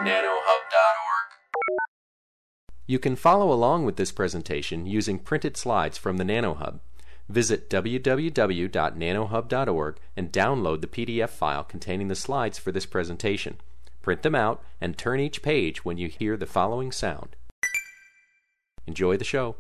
www.nanohub.org. You can follow along with this presentation using printed slides from the NanoHub. Visit www.nanohub.org and download the PDF file containing the slides for this presentation. Print them out and turn each page when you hear the following sound. Enjoy the show.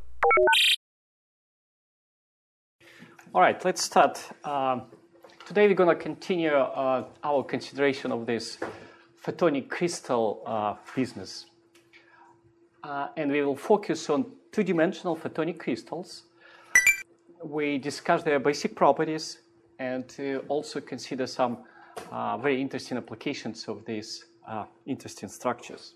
All right, let's start. Today we're going to continue our consideration of this photonic crystal business. And we will focus on two-dimensional photonic crystals. We discuss their basic properties and also consider some very interesting applications of these interesting structures.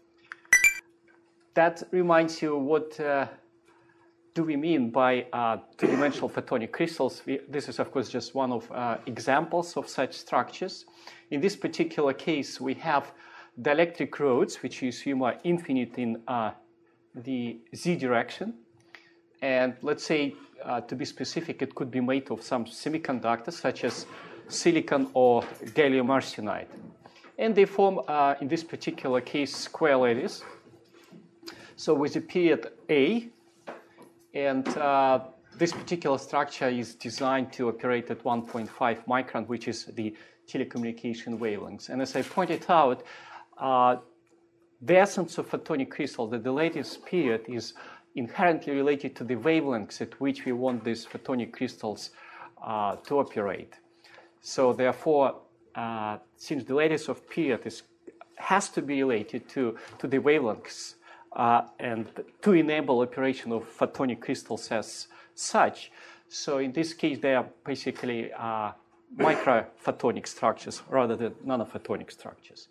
That reminds you what do we mean by two-dimensional photonic crystals. This is, of course, just one of examples of such structures. In this particular case, we have dielectric rods, which you assume are infinite in the z direction. And let's say, to be specific, it could be made of some semiconductors, such as silicon or gallium arsenide. And they form, in this particular case, square lattice. So with a period A, and this particular structure is designed to operate at 1.5 micron, which is the telecommunication wavelengths. And as I pointed out, the essence of photonic crystal, the lattice period, is inherently related to the wavelengths at which we want these photonic crystals to operate. So therefore, since the lattice of period has to be related to the wavelengths and to enable operation of photonic crystals as such, so in this case, they are basically microphotonic structures rather than nanophotonic structures.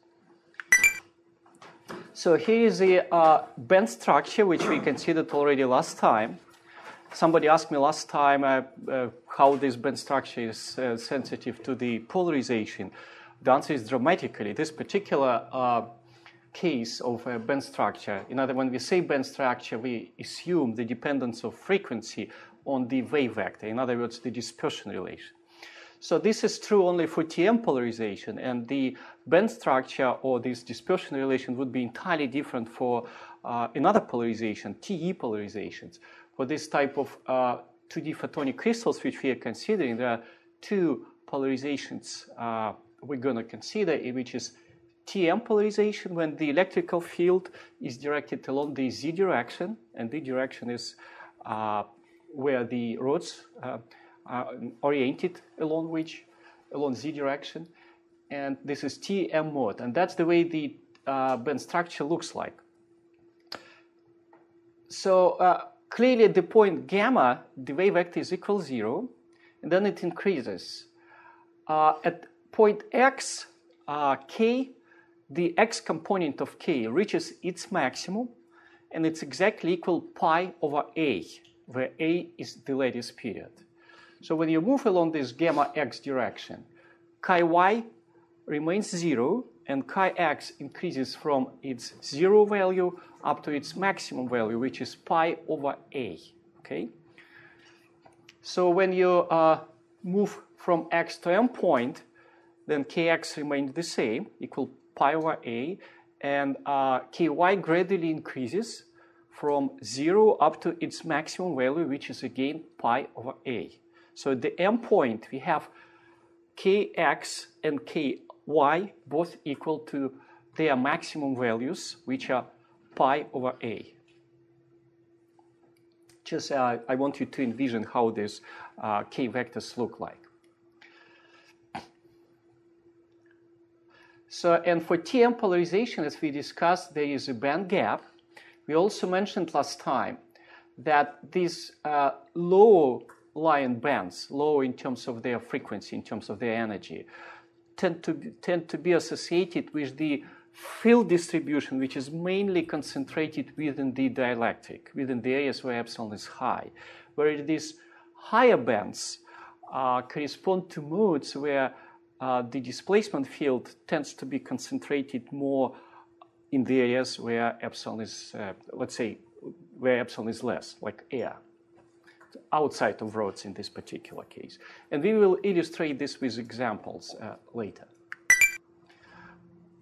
So here is the band structure, which we considered already last time. Somebody asked me last time how this band structure is sensitive to the polarization. The answer is dramatically. This particular case of a band structure, in other words, when we say band structure, we assume the dependence of frequency on the wave vector. In other words, the dispersion relation. So this is true only for TM polarization, and the band structure or this dispersion relation would be entirely different for another polarization, TE polarizations. For this type of 2D photonic crystals which we are considering, there are two polarizations we're going to consider, which is TM polarization, when the electrical field is directed along the z direction, and the direction is where the rods oriented along z direction, and this is TM mode, and that's the way the band structure looks like. So clearly at the point gamma, the wave vector is equal 0, and then it increases. At point x, k, the x component of k reaches its maximum, and it's exactly equal pi over a, where a is the lattice period. So when you move along this gamma x direction, chi y remains 0, and chi x increases from its 0 value up to its maximum value, which is pi over a. Okay? So when you move from x to m point, then kx remains the same, equal pi over a, and ky gradually increases from 0 up to its maximum value, which is again pi over a. So at the m point, we have kx and ky both equal to their maximum values, which are pi over a. Just I want you to envision how these k vectors look like. So, and for TM polarization, as we discussed, there is a band gap. We also mentioned last time that these low lying bands, low in terms of their frequency, in terms of their energy, tend to be associated with the field distribution, which is mainly concentrated within the dielectric, within the areas where epsilon is high, where these higher bands correspond to modes where the displacement field tends to be concentrated more in the areas where epsilon is, let's say, where epsilon is less, like air, outside of rods in this particular case. And we will illustrate this with examples later.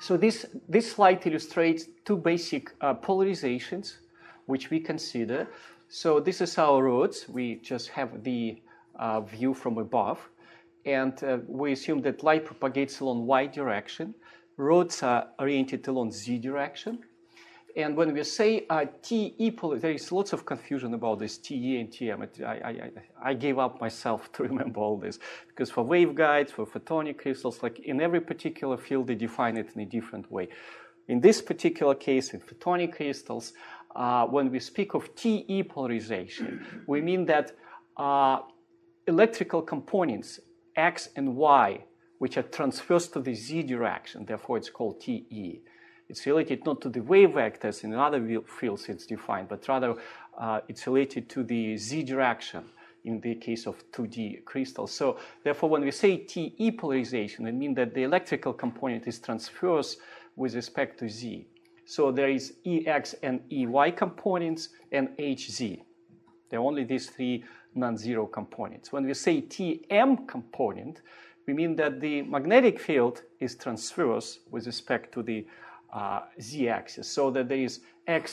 So this slide illustrates two basic polarizations which we consider. So this is our rods. We just have the view from above. And we assume that light propagates along y direction. Rods are oriented along z direction. And when we say TE polarity, there is lots of confusion about this TE and TM. I gave up myself to remember all this. Because for waveguides, for photonic crystals, like in every particular field, they define it in a different way. In this particular case, in photonic crystals, when we speak of TE polarization, we mean that electrical components, X and Y, which are transverse to the Z direction, therefore it's called TE. It's related not to the wave vectors in other fields it's defined, but rather it's related to the Z direction in the case of 2D crystals. So therefore, when we say TE polarization, it means that the electrical component is transverse with respect to Z. So there is EX and EY components and HZ. There are only these three non-zero components. When we say TM component, we mean that the magnetic field is transverse with respect to the z-axis, so that there is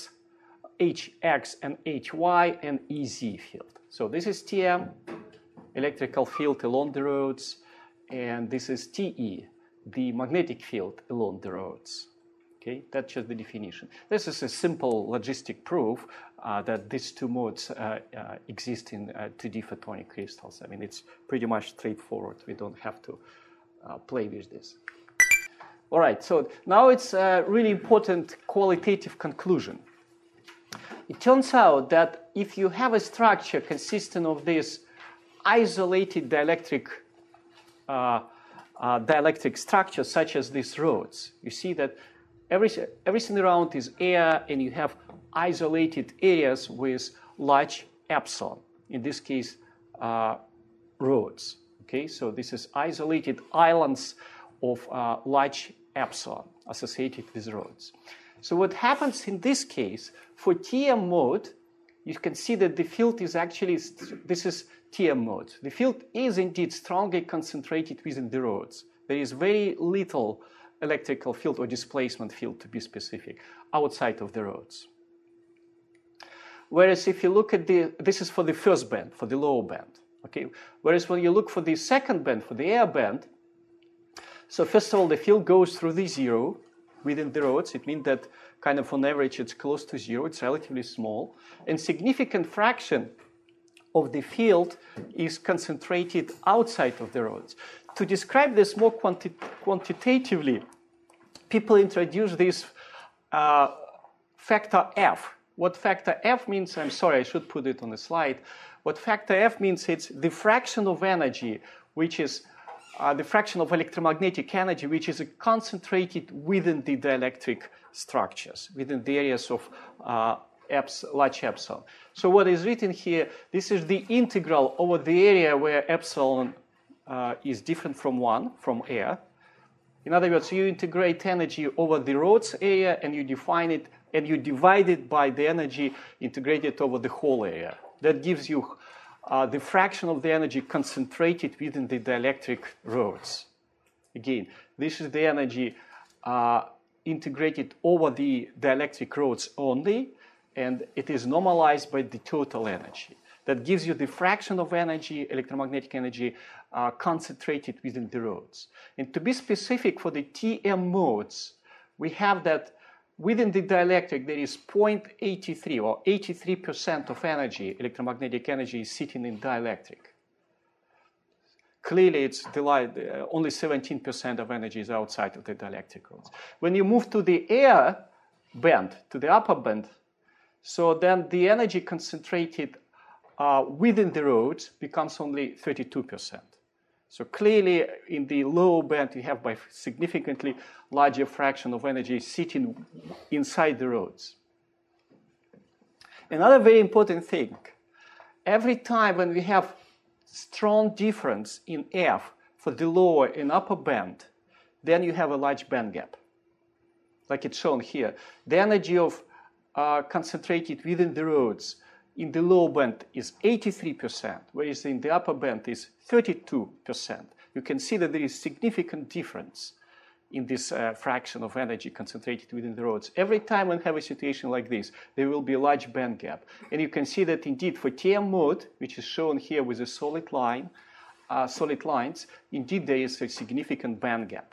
HX and HY and EZ field. So this is TM, electrical field along the roads, and this is TE, the magnetic field along the roads. Okay, that's just the definition. This is a simple logistic proof that these two modes exist in 2D photonic crystals. I mean, it's pretty much straightforward. We don't have to play with this. All right, so now it's a really important qualitative conclusion. It turns out that if you have a structure consisting of this isolated dielectric structure, such as these rods, you see that everything around is air, and you have isolated areas with large epsilon. In this case, rods. Okay, so this is isolated islands of large epsilon associated with rods. So what happens in this case, for TM mode, you can see that the field is actually, this is TM mode. The field is indeed strongly concentrated within the rods. There is very little electrical field or displacement field, to be specific, outside of the rods. Whereas if you look at this is for the first band, for the lower band. Okay? Whereas when you look for the second band, for the air band, so first of all, the field goes through the zero within the rods. It means that kind of on average it's close to zero. It's relatively small. And significant fraction of the field is concentrated outside of the rods. To describe this more quantitatively, people introduce this factor F. What factor F means, I'm sorry, I should put it on the slide. What factor F means, it's the fraction of energy, which is the fraction of electromagnetic energy, which is concentrated within the dielectric structures, within the areas of large epsilon. So what is written here, this is the integral over the area where epsilon is different from 1, from air. In other words, you integrate energy over the rods area and you define it and you divide it by the energy integrated over the whole area. That gives you the fraction of the energy concentrated within the dielectric rods. Again, this is the energy integrated over the dielectric rods only, and it is normalized by the total energy. That gives you the fraction of energy, electromagnetic energy, concentrated within the rods. And to be specific for the TM modes, we have that within the dielectric there is 0.83 or 83% of energy, electromagnetic energy, is sitting in dielectric. Clearly, it's only 17% of energy is outside of the dielectric rods. When you move to the air band, to the upper band, so then the energy concentrated within the rods becomes only 32%. So clearly, in the low band, you have by significantly larger fraction of energy sitting inside the rods. Another very important thing, every time when we have strong difference in F for the lower and upper band, then you have a large band gap, like it's shown here. The energy of concentrated within the rods in the low band is 83%, whereas in the upper band is 32%. You can see that there is significant difference in this fraction of energy concentrated within the rods. Every time we have a situation like this, there will be a large band gap. And you can see that indeed for TM mode, which is shown here with a solid line, solid lines, indeed there is a significant band gap.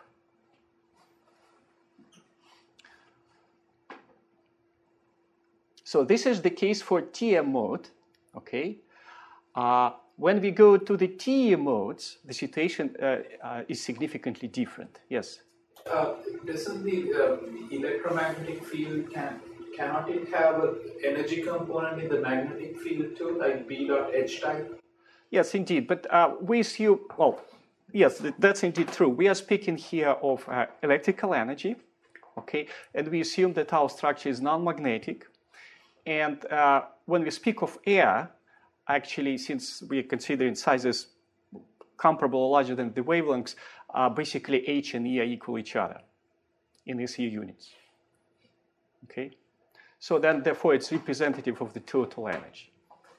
So this is the case for TM mode, okay? When we go to the TE modes, the situation is significantly different. Yes? Doesn't the electromagnetic field, cannot it have an energy component in the magnetic field too, like B dot H type? Yes, indeed. But we assume, well, yes, that's indeed true. We are speaking here of electrical energy, okay? And we assume that our structure is non-magnetic. And when we speak of air, actually, since we are considering sizes comparable or larger than the wavelengths, basically H and E are equal each other in SE units. Okay? So then, therefore, it's representative of the total energy.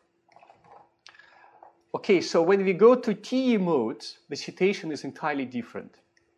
Okay, so when we go to TE modes, the situation is entirely different.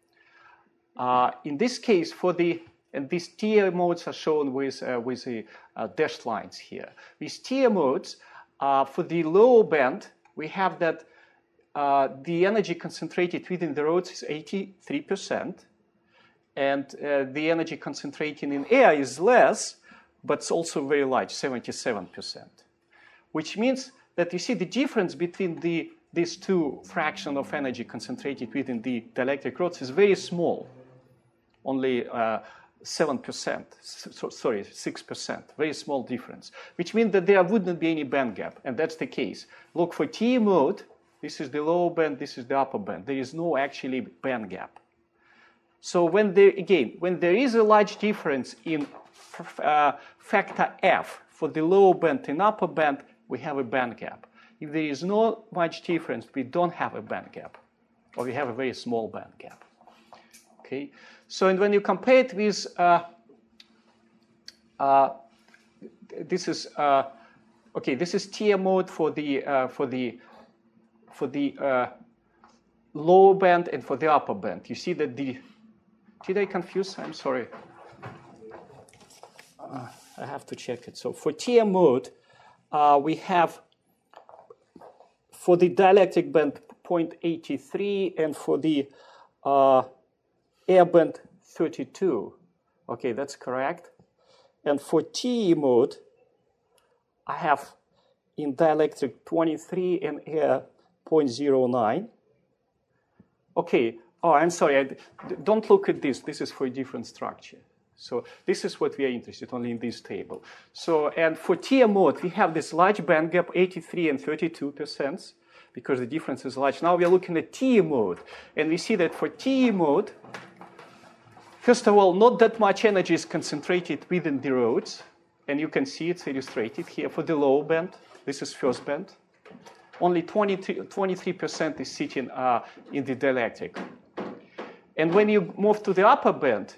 In this case, and these TE modes are shown with the dashed lines here. These TE modes, for the low band, we have that the energy concentrated within the rods is 83%, and the energy concentrated in air is less, but it's also very large, 77%. Which means that you see the difference between these two fractions of energy concentrated within the dielectric rods is very small, only 7%, sorry, 6%, very small difference, which means that there wouldn't be any band gap, and that's the case. Look, for TE mode, this is the low band, this is the upper band. There is no actually band gap. So when there is a large difference in factor F for the low band and upper band, we have a band gap. If there is no much difference, we don't have a band gap, or we have a very small band gap. Okay. So, and when you compare it with, this is TM mode for the low band and for the upper band. You see that did I confuse? I'm sorry. I have to check it. So for TM mode, we have for the dielectric band 0.83 and for the air band 32. Okay, that's correct. And for TE mode, I have in dielectric 23 and air 0.09. Okay, oh, I'm sorry. Don't look at this. This is for a different structure. So this is what we are interested only in this table. So, and for TM mode, we have this large band gap, 83 and 32%, because the difference is large. Now we are looking at TE mode, and we see that for TE mode, first of all, not that much energy is concentrated within the rods, and you can see it's illustrated here for the low band. This is first band. Only 23% is sitting in the dielectric. And when you move to the upper band,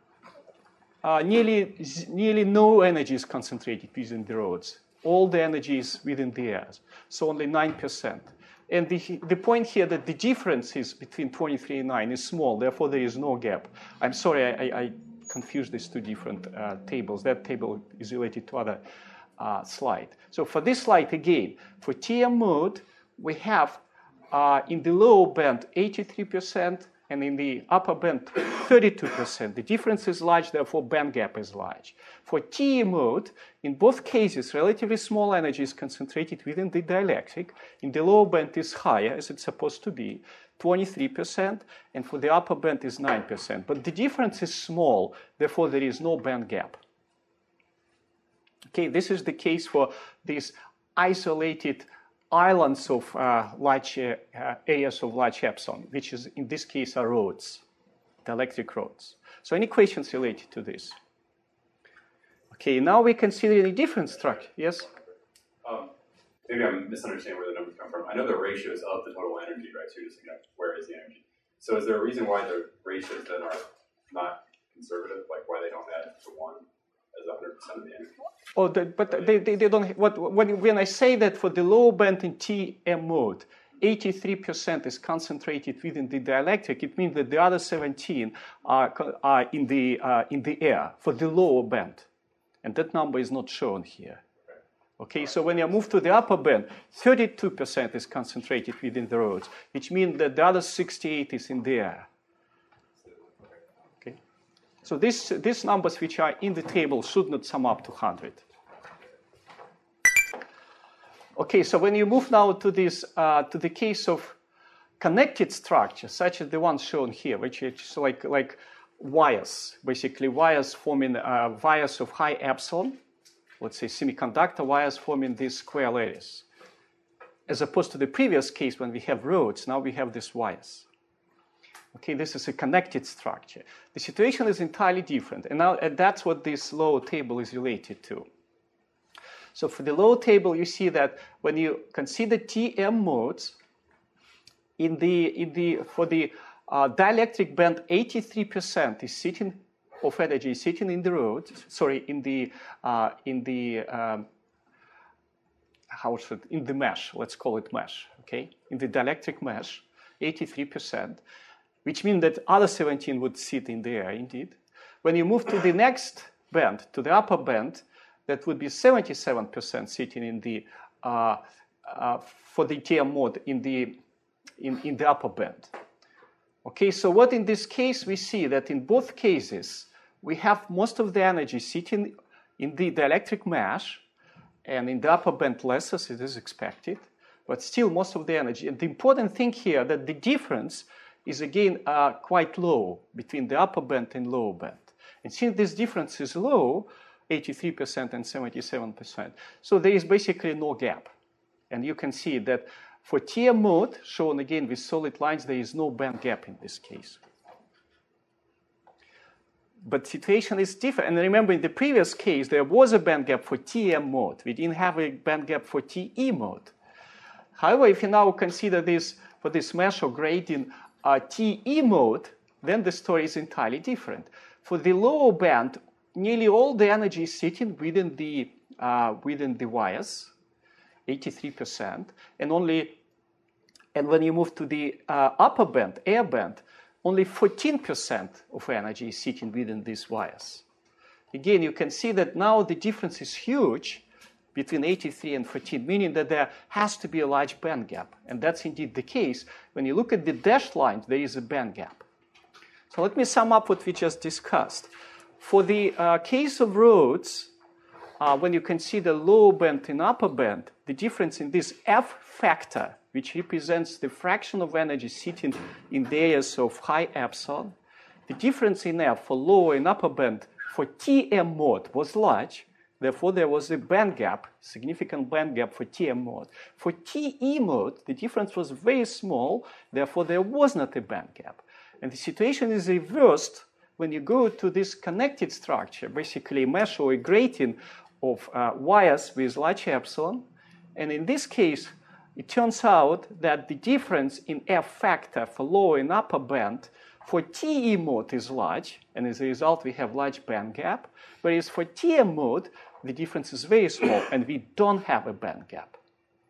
nearly no energy is concentrated within the rods. All the energy is within the air, so only 9%. And the point here that the differences between 23 and 9 is small, therefore there is no gap. I'm sorry, I confused these two different tables. That table is related to other slide. So for this slide, again, for TM mode, we have in the low band 83%, and in the upper band 32%. The difference is large, therefore band gap is large. For TE mode, in both cases, relatively small energy is concentrated within the dielectric. In the lower band is higher, as it's supposed to be, 23%, and for the upper band is 9%. But the difference is small, therefore there is no band gap. Okay, this is the case for these isolated islands of large areas of large epsilon, which is in this case are rods, dielectric rods. So any questions related to this? Okay, now we consider a different structure. Yes? Maybe I'm misunderstanding where the numbers come from. I know the ratios of the total energy, right? So you're just thinking, where is the energy? So is there a reason why the ratios then are not conservative, like why they don't add to 1 as 100% of the energy? Oh, but they don't. When I say that for the low band in TM mode, 83% is concentrated within the dielectric, it means that the other 17 are in the air for the lower band. And that number is not shown here. Okay, so when you move to the upper band, 32% is concentrated within the roads, which means that the other 68 is in the air. Okay, so these numbers which are in the table should not sum up to 100. Okay, so when you move now to this, to the case of connected structures, such as the one shown here, which is like wires, basically wires forming wires of high epsilon, let's say semiconductor wires forming these square layers. As opposed to the previous case when we have roads, now we have these wires. Okay, this is a connected structure. The situation is entirely different, and that's what this lower table is related to. So for the lower table, you see that when you consider TM modes, for the dielectric band, 83% is sitting of energy is sitting in the road. Sorry, in the mesh. Let's call it mesh. Okay, in the dielectric mesh, 83%, which means that other 17 would sit in the air. Indeed, when you move to the next band, to the upper band, that would be 77% sitting in the for the TM mode in the upper band. Okay, so what in this case we see that in both cases we have most of the energy sitting in the dielectric mesh, and in the upper band less, as it is expected, but still most of the energy. And the important thing here that the difference is again quite low between the upper band and lower band. And since this difference is low, 83% and 77%, so there is basically no gap. And you can see that for TM mode, shown again with solid lines, there is no band gap in this case. But the situation is different. And remember, in the previous case, there was a band gap for TM mode. We didn't have a band gap for TE mode. However, if you now consider this for this mesh or gradient TE mode, then the story is entirely different. For the lower band, nearly all the energy is sitting within the wires, 83%, and when you move to the upper band, air band, only 14% of energy is sitting within these wires. Again, you can see that now the difference is huge between 83 and 14, meaning that there has to be a large band gap. And that's indeed the case. When you look at the dashed lines, there is a band gap. So let me sum up what we just discussed. For the case of roads, when you consider low band and upper band, the difference in this F factor, which represents the fraction of energy sitting in the areas of high epsilon, the difference in F for lower and upper band for TM mode was large. Therefore, there was a band gap, significant band gap for TM mode. For TE mode, the difference was very small. Therefore, there was not a band gap. And the situation is reversed when you go to this connected structure, basically a mesh or a grating of wires with large epsilon. And in this case, it turns out that the difference in F factor for lower and upper band for TE mode is large, and as a result, we have large band gap. Whereas for TM mode, the difference is very small, and we don't have a band gap.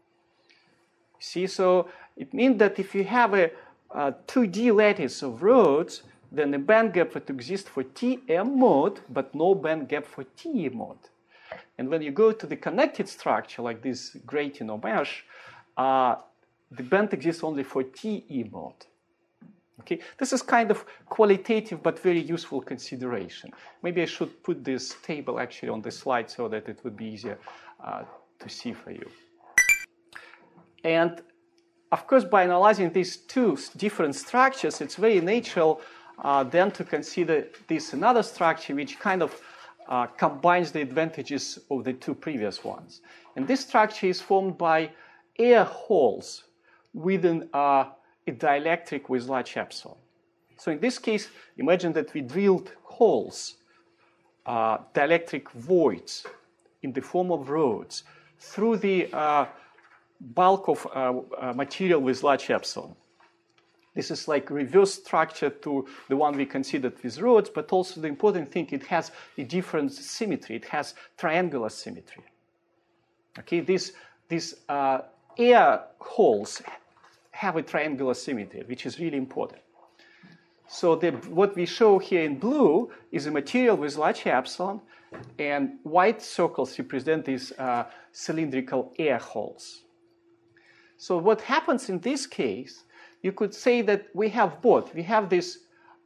See, so it means that if you have a 2D lattice of roads, then the band gap would exist for TM mode, but no band gap for TE mode. And when you go to the connected structure, like this grating or mesh, the band exists only for TE mode. Okay, this is kind of qualitative but very useful consideration. Maybe I should put this table actually on the slide so that it would be easier to see for you. And of course, by analyzing these two different structures, it's very natural then to consider this another structure which kind of combines the advantages of the two previous ones. And this structure is formed by air holes within a dielectric with large epsilon. So in this case, imagine that we drilled holes, dielectric voids in the form of rods through the bulk of material with large epsilon. This is like reverse structure to the one we considered with rods, but also the important thing, it has a different symmetry. It has triangular symmetry. Okay, these air holes have a triangular symmetry, which is really important. So what we show here in blue is a material with large epsilon, and white circles represent these cylindrical air holes. So what happens in this case, you could say that we have both. We have these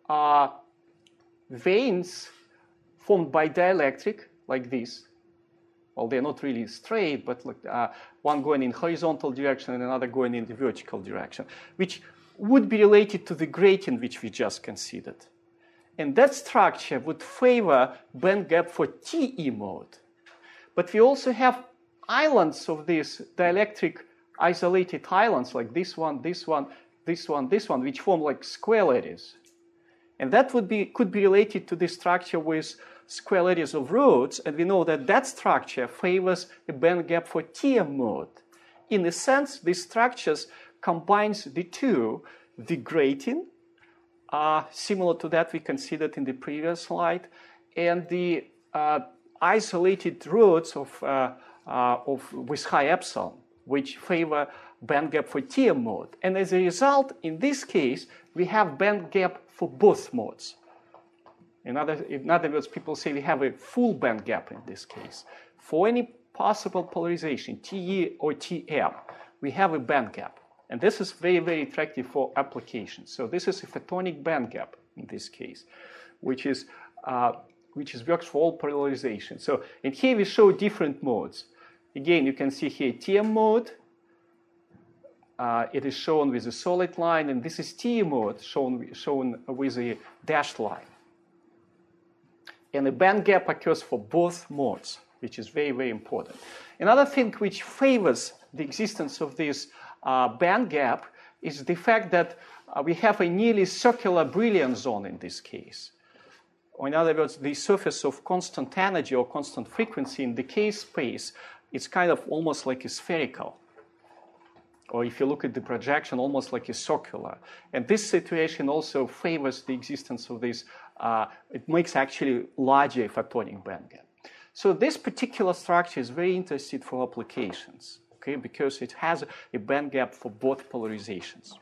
veins formed by dielectric, like this. Well, they're not really straight, but like, one going in horizontal direction and another going in the vertical direction, which would be related to the grating which we just considered. And that structure would favor band gap for TE mode. But we also have islands of these dielectric isolated islands, like this one, this one, this one, this one, which form like square lattice. And that could be related to the structure with square lattice of roots, and we know that that structure favors a band gap for TM mode. In a sense, these structures combines the two, the grating, similar to that we considered in the previous slide, and the isolated roots with high epsilon, which favor band gap for TM mode. And as a result, in this case, we have band gap for both modes. In other words, people say we have a full band gap in this case. For any possible polarization, TE or TM, we have a band gap. And this is very, very attractive for applications. So this is a photonic band gap in this case, which works for all polarization. So, and here we show different modes. Again, you can see here TM mode. It is shown with a solid line, and this is TE mode shown with a dashed line. And the band gap occurs for both modes, which is very, very important. Another thing which favors the existence of this band gap is the fact that we have a nearly circular Brillouin zone in this case. Or in other words, the surface of constant energy or constant frequency in decay space is kind of almost like a spherical. Or if you look at the projection, almost like a circular. And this situation also favors the existence of this, it makes actually larger photonic band gap. So this particular structure is very interesting for applications, okay, because it has a band gap for both polarizations.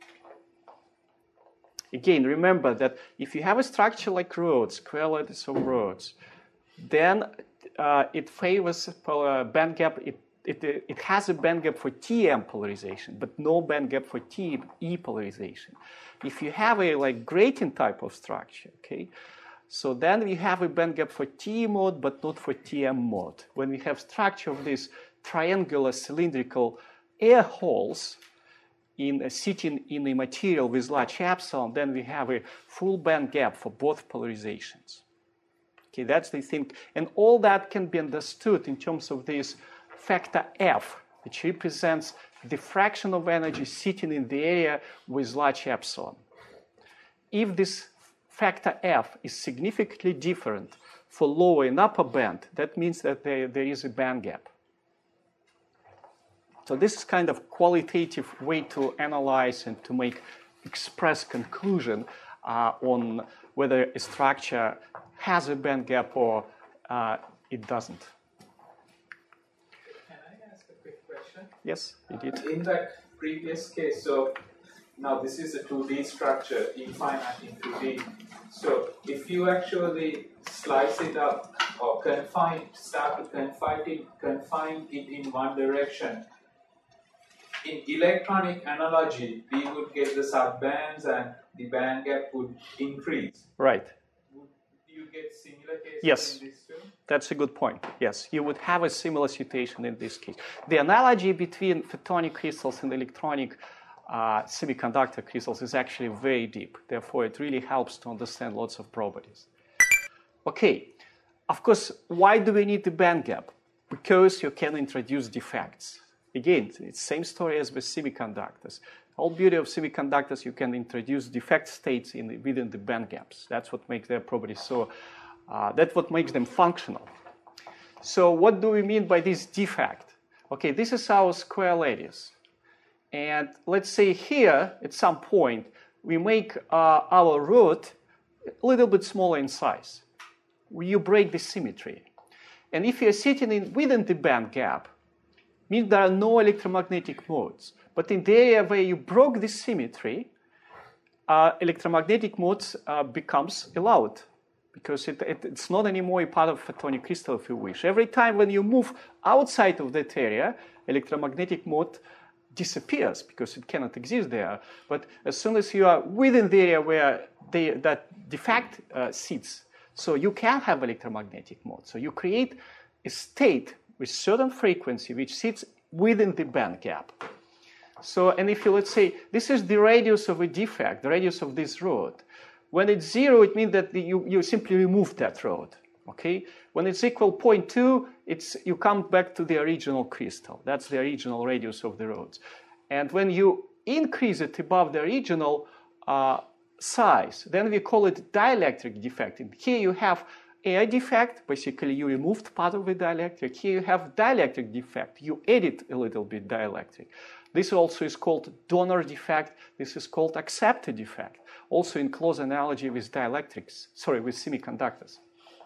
Again, remember that if you have a structure like Rhodes, square lattice of Rhodes, then it favors band gap. It has a band gap for TM polarization, but no band gap for TE polarization. If you have a grating type of structure, okay, so then we have a band gap for TE mode, but not for TM mode. When we have structure of these triangular cylindrical air holes sitting in a material with large epsilon, then we have a full band gap for both polarizations. Okay, that's the thing. And all that can be understood in terms of this factor F, which represents the fraction of energy sitting in the area with large epsilon. If this factor F is significantly different for lower and upper band, that means that there is a band gap. So this is kind of qualitative way to analyze and to make express conclusion on whether a structure has a band gap or it doesn't. Can I ask a quick question? Yes, you did. In that previous case, so now this is a 2D structure, infinite in 2D. So if you actually slice it up or start to confine it in one direction, in electronic analogy, we would get the subbands and the band gap would increase. Right. Would you get similar cases Yes. in this too? That's a good point. Yes, you would have a similar situation in this case. The analogy between photonic crystals and electronic semiconductor crystals is actually very deep. Therefore, it really helps to understand lots of properties. Okay, of course, why do we need the band gap? Because you can introduce defects. Again, it's the same story as with semiconductors. The whole beauty of semiconductors, you can introduce defect states within the band gaps. That's what makes their properties so, that's what makes them functional. So what do we mean by this defect? Okay, this is our square lattice. And let's say here, at some point, we make our root a little bit smaller in size. You break the symmetry. And if you're sitting within the band gap, means there are no electromagnetic modes. But in the area where you broke this symmetry, electromagnetic modes becomes allowed, because it's not anymore a part of photonic crystal, if you wish. Every time when you move outside of that area, electromagnetic mode disappears because it cannot exist there. But as soon as you are within the area where that defect sits, so you can have electromagnetic mode. So you create a state with certain frequency which sits within the band gap. So, and if you, let's say, this is the radius of a defect, the radius of this rod. When it's 0, it means that you simply remove that rod. Okay? When it's equal 0.2, you come back to the original crystal. That's the original radius of the rods. And when you increase it above the original size, then we call it dielectric defect. And here you have a defect, basically you removed part of the dielectric. Here you have dielectric defect. You edit a little bit dielectric. This also is called donor defect. This is called acceptor defect. Also in close analogy with dielectrics, with semiconductors.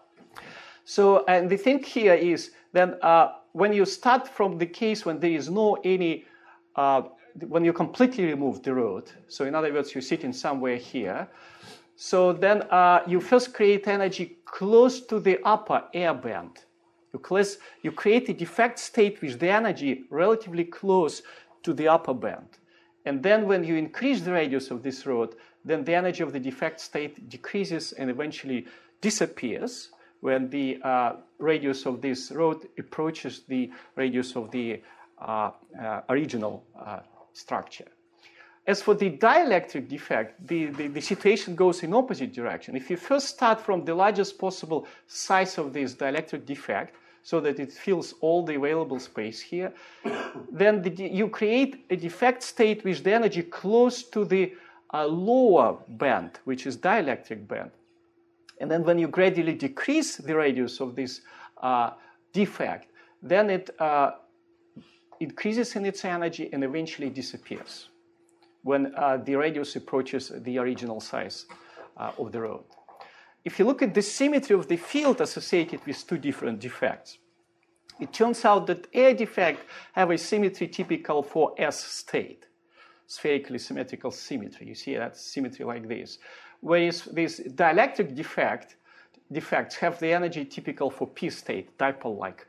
So, and the thing here is then when you start from the case when there is no any, when you completely remove the rod, so in other words, you sit in somewhere here, so then you first create energy close to the upper air band. You create a defect state with the energy relatively close to the upper band. And then when you increase the radius of this rod, then the energy of the defect state decreases and eventually disappears when the radius of this rod approaches the radius of the original structure. As for the dielectric defect, the situation goes in opposite direction. If you first start from the largest possible size of this dielectric defect, so that it fills all the available space here, then you create a defect state with the energy close to the lower band, which is dielectric band. And then when you gradually decrease the radius of this defect, then it increases in its energy and eventually disappears when the radius approaches the original size of the rod. If you look at the symmetry of the field associated with two different defects, it turns out that air defect have a symmetry typical for S state, spherically symmetrical symmetry. You see that symmetry like this. Whereas these dielectric defects have the energy typical for P state, dipole-like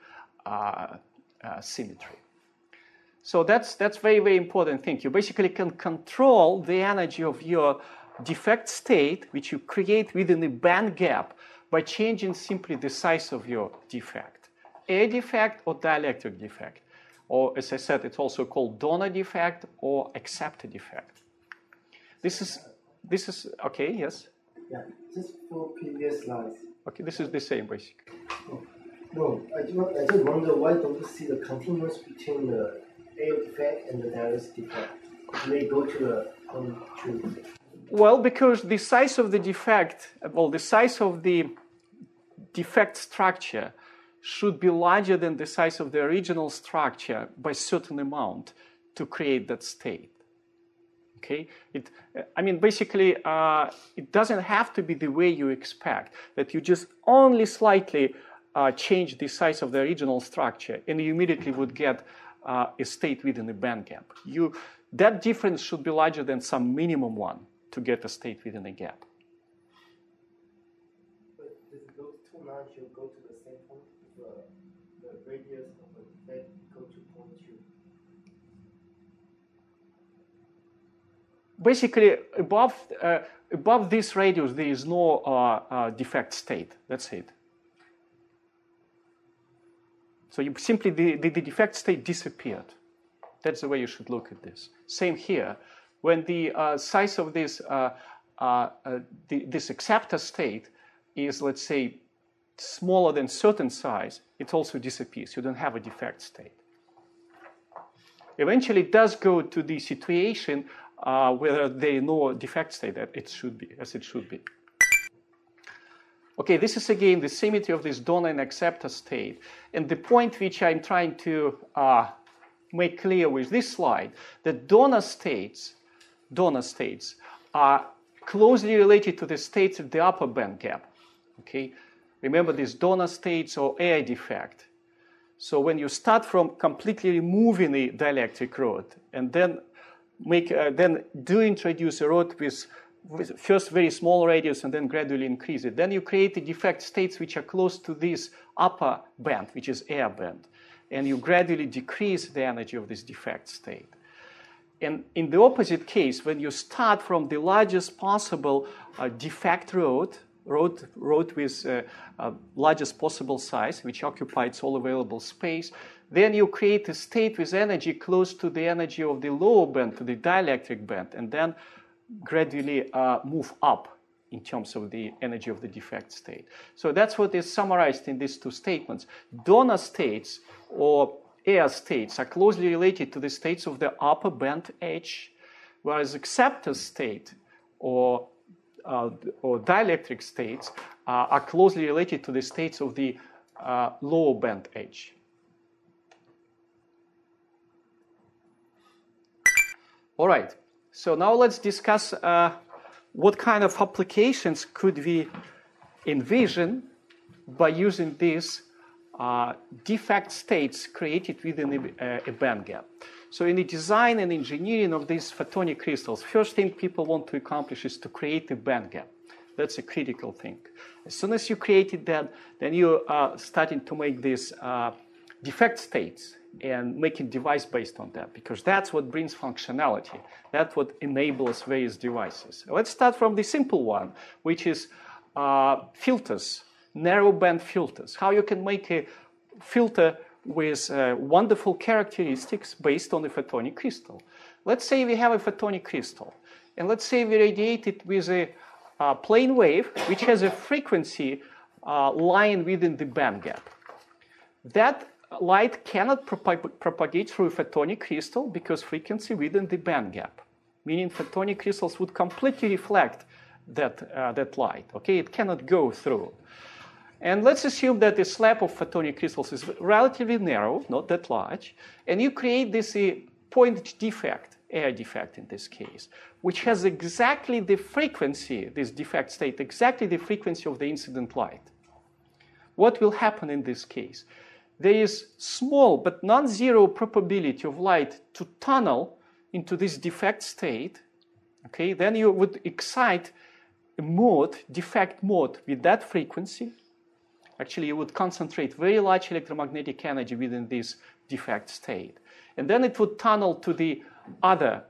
symmetry. So that's very, very important thing. You basically can control the energy of your defect state, which you create within the band gap, by changing simply the size of your defect. Air defect or dielectric defect. Or, as I said, it's also called donor defect or acceptor defect. This is okay, yes? Yeah, just for previous slides. Okay, this is the same, basically. No, I just wonder, why don't you see the continuous between the air defect and the dielectric defect? They go to the truth. Well, because the size of the defect, the size of the defect structure should be larger than the size of the original structure by a certain amount to create that state. Okay? Basically, it doesn't have to be the way you expect, that you just only slightly change the size of the original structure and you immediately would get a state within the band gap. That difference should be larger than some minimum one to get a state within a gap. But if it goes too large, you'll go to the same point. The radius of the defect go to 0.2. Basically, above this radius, there is no defect state. That's it. So you simply, the defect state disappeared. That's the way you should look at this. Same here. When the size of this this acceptor state is, let's say, smaller than certain size, it also disappears. You don't have a defect state. Eventually, it does go to the situation where there is no defect state that it should be, as it should be. Okay, this is again the symmetry of this donor and acceptor state. And the point which I'm trying to make clear with this slide, that donor states are closely related to the states of the upper band gap. Okay, remember these donor states or air defect. So when you start from completely removing the dielectric rod and then introduce a rod with first very small radius and then gradually increase it, then you create the defect states which are close to this upper band, which is air band, and you gradually decrease the energy of this defect state. And in the opposite case, when you start from the largest possible defect rod with largest possible size, which occupies all available space, then you create a state with energy close to the energy of the lower band, to the dielectric band, and then gradually move up in terms of the energy of the defect state. So that's what is summarized in these two statements. Donor states or air states are closely related to the states of the upper band edge, whereas acceptor state or dielectric states are closely related to the states of the lower band edge. All right, so now let's discuss what kind of applications could we envision by using these defect states created within a band gap. So in the design and engineering of these photonic crystals, first thing people want to accomplish is to create a band gap. That's a critical thing. As soon as you created that, then you are starting to make these defect states and making device based on that, because that's what brings functionality. That's what enables various devices. Let's start from the simple one, which is filters, narrow band filters. How you can make a filter with wonderful characteristics based on a photonic crystal. Let's say we have a photonic crystal, and let's say we radiate it with a plane wave, which has a frequency lying within the band gap. That light cannot propagate through a photonic crystal because frequency within the band gap, meaning photonic crystals would completely reflect that light. Okay, it cannot go through. And let's assume that the slab of photonic crystals is relatively narrow, not that large, and you create this point defect, air defect in this case, which has exactly the frequency, this defect state, exactly the frequency of the incident light. What will happen in this case? There is small but non-zero probability of light to tunnel into this defect state. Okay, then you would excite a mode, defect mode, with that frequency. Actually, you would concentrate very large electromagnetic energy within this defect state. And then it would tunnel to the other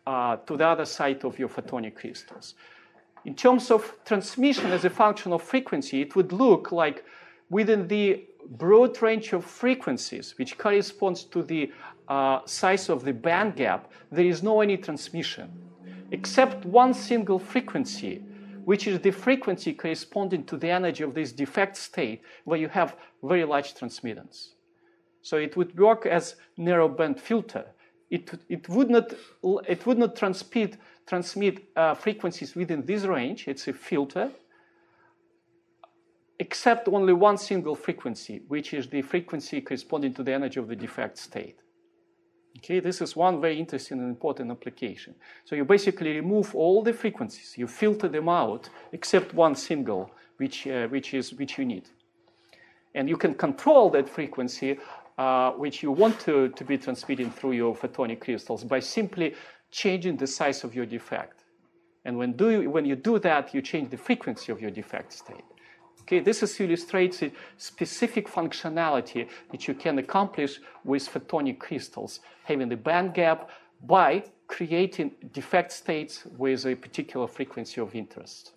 side of your photonic crystals. In terms of transmission as a function of frequency, it would look like within the broad range of frequencies, which corresponds to the size of the band gap, there is no any transmission, except one single frequency, which is the frequency corresponding to the energy of this defect state, where you have very large transmittance. So it would work as narrow band filter. It would not transmit frequencies within this range. It's a filter, except only one single frequency, which is the frequency corresponding to the energy of the defect state. Okay, this is one very interesting and important application. So you basically remove all the frequencies, you filter them out, except one single, which you need. And you can control that frequency, which you want to be transmitting through your photonic crystals, by simply changing the size of your defect. And when you do that, you change the frequency of your defect state. Okay, this illustrates a specific functionality that you can accomplish with photonic crystals, having the band gap by creating defect states with a particular frequency of interest.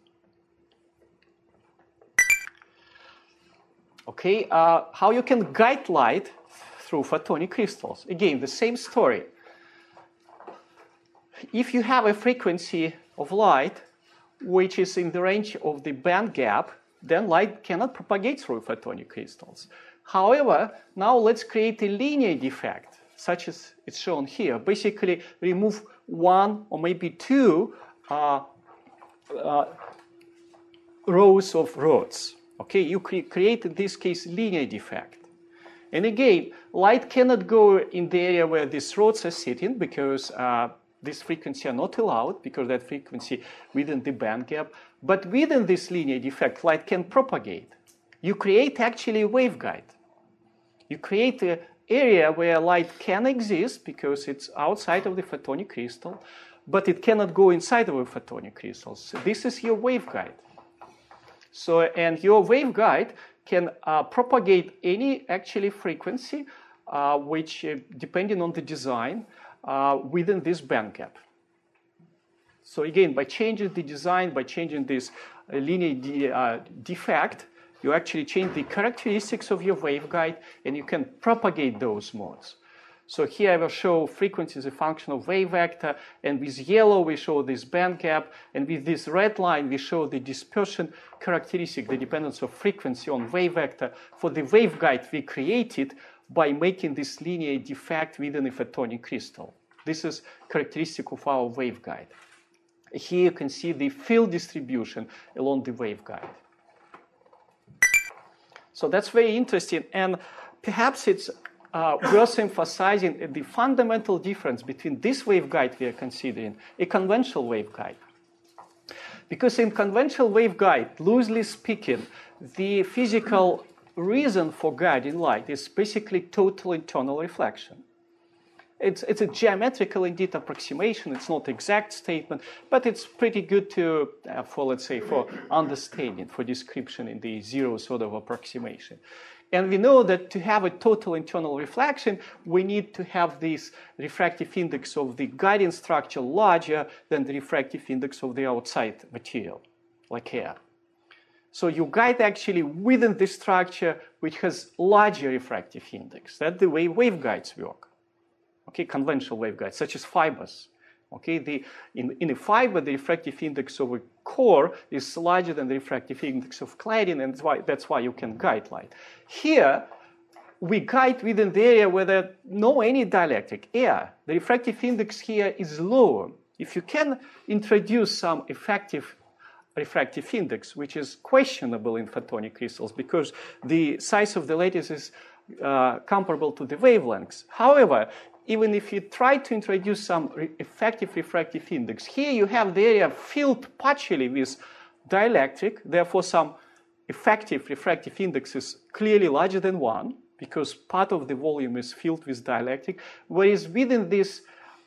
Okay, how you can guide light through photonic crystals. Again, the same story. If you have a frequency of light which is in the range of the band gap, then light cannot propagate through photonic crystals. However, now let's create a linear defect, such as it's shown here. Basically, remove one or maybe two rows of rods. Okay, you create in this case linear defect. And again, light cannot go in the area where these rods are sitting because this frequency are not allowed, because that frequency within the band gap. But within this linear defect, light can propagate. You create actually a waveguide. You create an area where light can exist because it's outside of the photonic crystal, but it cannot go inside of a photonic crystal. So this is your waveguide. So, and your waveguide can propagate any actually frequency, which, depending on the design, within this band gap. So again, by changing the design, by changing this linear defect, you actually change the characteristics of your waveguide, and you can propagate those modes. So here I will show frequency as a function of wave vector, and with yellow we show this band gap, and with this red line we show the dispersion characteristic, the dependence of frequency on wave vector for the waveguide we created by making this linear defect within a photonic crystal. This is characteristic of our waveguide. Here you can see the field distribution along the waveguide. So that's very interesting, and perhaps it's worth emphasizing the fundamental difference between this waveguide we are considering, a conventional waveguide. Because in conventional waveguide, loosely speaking, the physical reason for guiding light is basically total internal reflection. It's a geometrical indeed approximation. It's not exact statement, but it's pretty good to, for let's say, for understanding, for description in the zero sort of approximation. And we know that to have a total internal reflection, we need to have this refractive index of the guiding structure larger than the refractive index of the outside material, like air. So you guide actually within the structure which has larger refractive index. That's the way waveguides work. Okay, conventional waveguides, such as fibers. Okay, in a fiber, the refractive index of a core is larger than the refractive index of cladding, and that's why you can guide light. Here, we guide within the area where there's no any dielectric, air. The refractive index here is lower. If you can introduce some effective refractive index, which is questionable in photonic crystals because the size of the lattice is comparable to the wavelengths. However, even if you try to introduce some effective refractive index, here you have the area filled partially with dielectric, therefore some effective refractive index is clearly larger than 1 because part of the volume is filled with dielectric, whereas within this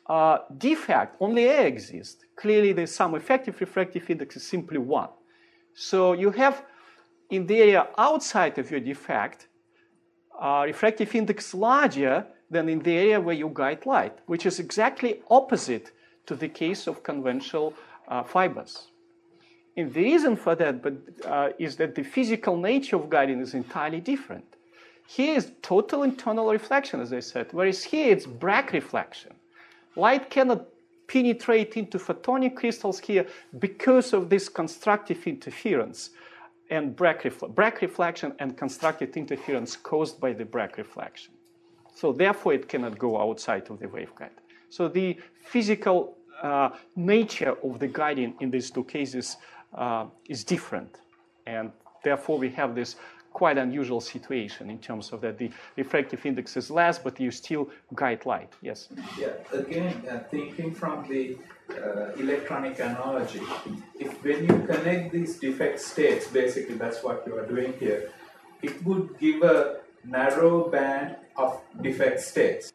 defect only air exists. Clearly there's some effective refractive index is simply 1. So you have in the area outside of your defect refractive index larger than in the area where you guide light, which is exactly opposite to the case of conventional fibers. And the reason for that is that the physical nature of guiding is entirely different. Here is total internal reflection, as I said, whereas here it's Bragg reflection. Light cannot penetrate into photonic crystals here because of this constructive interference and Bragg reflection and constructed interference caused by the Bragg reflection. So therefore, it cannot go outside of the waveguide. So the physical nature of the guiding in these two cases is different. And therefore, we have this quite unusual situation in terms of that the refractive index is less, but you still guide light. Yes? Yeah, again, thinking from the electronic analogy, if when you connect these defect states, basically that's what you are doing here, it would give a narrow band of defect states.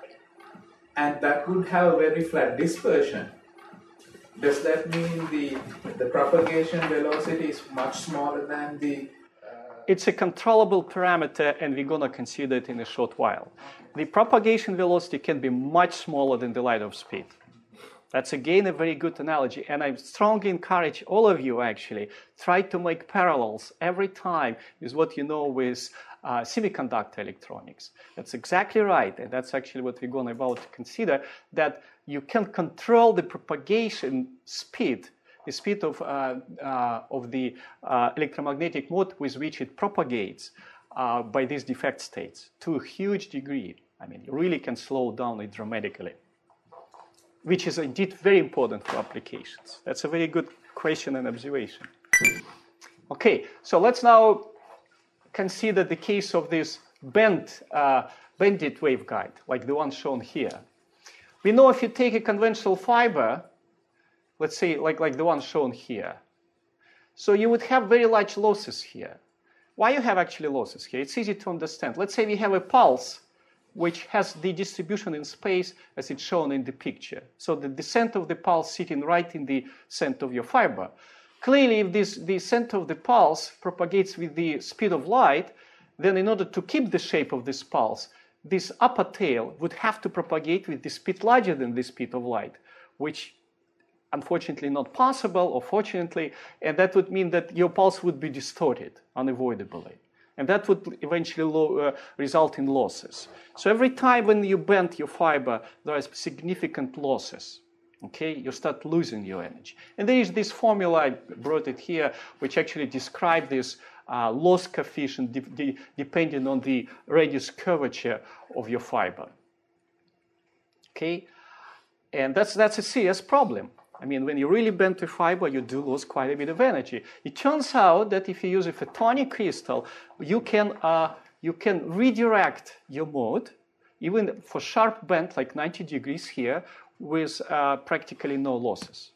And that would have a very flat dispersion. Does that mean the propagation velocity is much smaller than the... It's a controllable parameter, and we're going to consider it in a short while. The propagation velocity can be much smaller than the light of speed. That's again a very good analogy, and I strongly encourage all of you actually try to make parallels every time with what you know with semiconductor electronics. That's exactly right, and that's actually what we're going about to consider, that you can control the propagation speed, the speed of the electromagnetic mode with which it propagates by these defect states to a huge degree. I mean, you really can slow down it dramatically, which is indeed very important for applications. That's a very good question and observation. Okay, so let's now consider the case of this bended waveguide, like the one shown here. We know if you take a conventional fiber, let's say like the one shown here, so you would have very large losses here. Why you have actually losses here? It's easy to understand. Let's say we have a pulse which has the distribution in space as it's shown in the picture. So the center of the pulse sitting right in the center of your fiber. Clearly, if the center of the pulse propagates with the speed of light, then in order to keep the shape of this pulse, this upper tail would have to propagate with the speed larger than the speed of light, which unfortunately not possible, or fortunately, and that would mean that your pulse would be distorted unavoidably. And that would eventually result in losses. So every time when you bend your fiber, there are significant losses. Okay, you start losing your energy. And there is this formula, I brought it here, which actually describes this loss coefficient depending on the radius curvature of your fiber. Okay, and that's a serious problem. I mean, when you really bend the fiber, you do lose quite a bit of energy. It turns out that if you use a photonic crystal, you can redirect your mode, even for sharp bend like 90 degrees here, with practically no losses.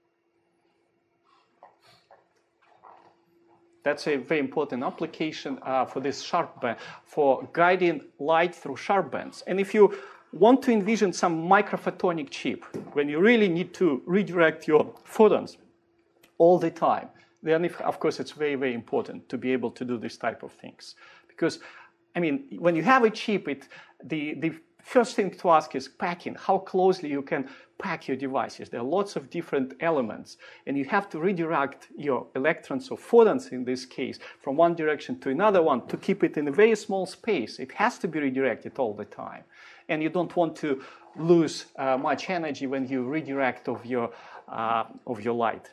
That's a very important application for this sharp band, for guiding light through sharp bands. And if you want to envision some microphotonic chip, when you really need to redirect your photons all the time, then of course it's very, very important to be able to do this type of things. Because, I mean, when you have a chip, the first thing to ask is packing, how closely you can pack your devices. There are lots of different elements, and you have to redirect your electrons or photons, in this case, from one direction to another one to keep it in a very small space. It has to be redirected all the time. And you don't want to lose much energy when you redirect of your light.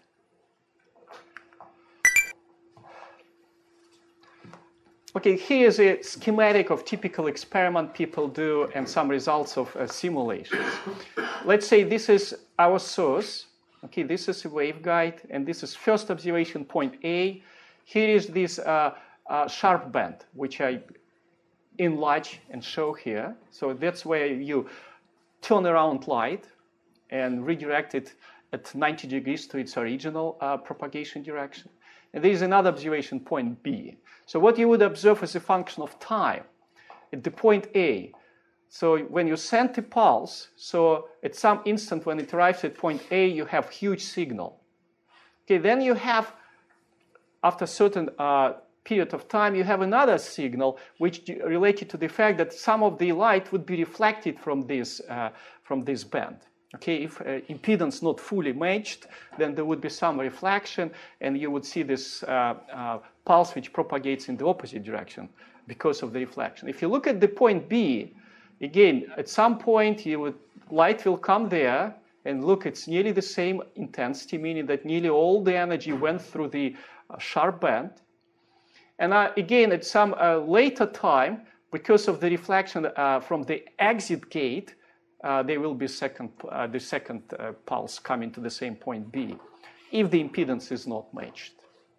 Okay, here's a schematic of typical experiment people do and some results of simulations. Let's say this is our source. Okay, this is a waveguide, and this is first observation point A. Here is this sharp band, which I enlarge and show here. So that's where you turn around light and redirect it at 90 degrees to its original propagation direction. And there is another observation point B. So what you would observe is a function of time at the point A. So when you send a pulse, so at some instant when it arrives at point A, you have huge signal. Okay, then you have, after a certain period of time, you have another signal which related to the fact that some of the light would be reflected from this band. Okay, if impedance not fully matched, then there would be some reflection, and you would see this pulse which propagates in the opposite direction because of the reflection. If you look at the point B, again, at some point, light will come there, and look, it's nearly the same intensity, meaning that nearly all the energy went through the sharp band. And again, at some later time, because of the reflection from the exit gate, there will be the second pulse coming to the same point B, if the impedance is not matched.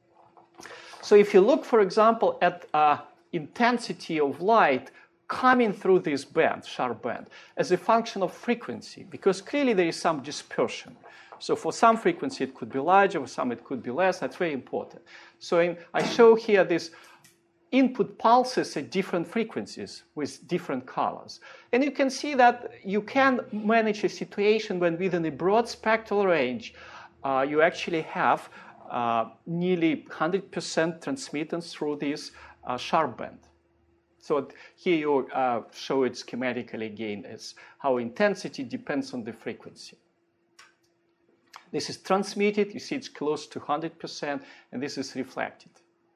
So if you look, for example, at intensity of light coming through this band, sharp band, as a function of frequency, because clearly there is some dispersion. So for some frequency it could be larger, for some it could be less. That's very important. So I show here this input pulses at different frequencies with different colors. And you can see that you can manage a situation when within a broad spectral range, you actually have nearly 100% transmittance through this sharp band. So here you show it schematically again as how intensity depends on the frequency. This is transmitted, you see it's close to 100%, and this is reflected.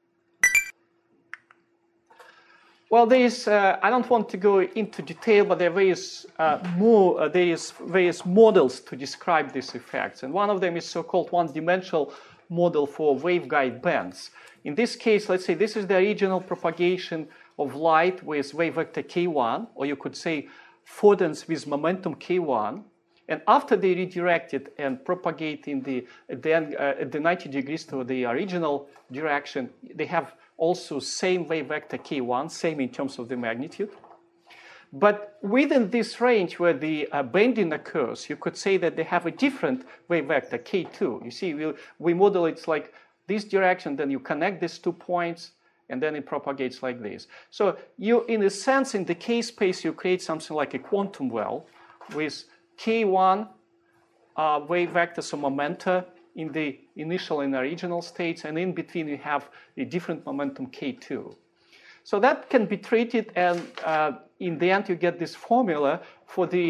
Well, there is, I don't want to go into detail, but there are various models to describe these effects. And one of them is so-called one-dimensional model for waveguide bands. In this case, let's say this is the original propagation of light with wave vector k1, or you could say photons with momentum k1. And after they redirect it and propagate at the 90 degrees to the original direction, they have also same wave vector k1, same in terms of the magnitude. But within this range where the bending occurs, you could say that they have a different wave vector k2. You see, we model it's like this direction, then you connect these 2 points, and then it propagates like this. So you, in a sense, in the K space, you create something like a quantum well with K1 wave vectors or momenta in the initial and original states, and in between you have a different momentum K2. So that can be treated, and in the end you get this formula for the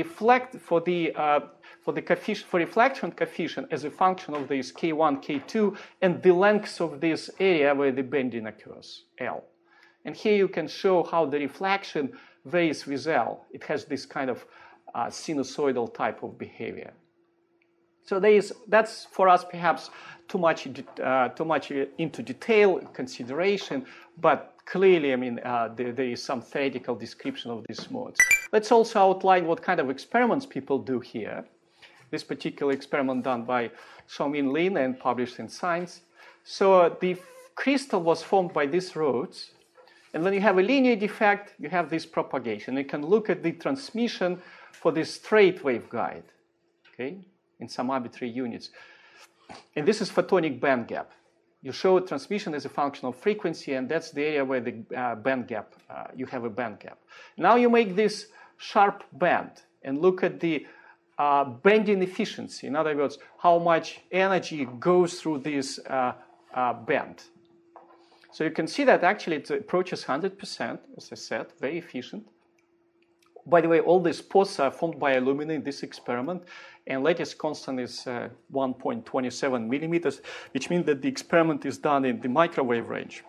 reflection coefficient as a function of this K1, K2, and the length of this area where the bending occurs, L. And here you can show how the reflection varies with L. It has this kind of sinusoidal type of behavior. So that's for us perhaps too much into detail consideration, but clearly, I mean, there is some theoretical description of these modes. Let's also outline what kind of experiments people do here. This particular experiment done by Xiaomin Lin and published in Science. So the crystal was formed by these rods, and when you have a linear defect, you have this propagation. You can look at the transmission for this straight waveguide, okay, in some arbitrary units. And this is photonic band gap. You show transmission as a function of frequency, and that's the area where the band gap, you have a band gap. Now you make this sharp band and look at the bending efficiency. In other words, how much energy goes through this band. So you can see that actually it approaches 100%, as I said, very efficient. By the way, all these spots are formed by alumina in this experiment, and lattice constant is 1.27 millimeters, which means that the experiment is done in the microwave range.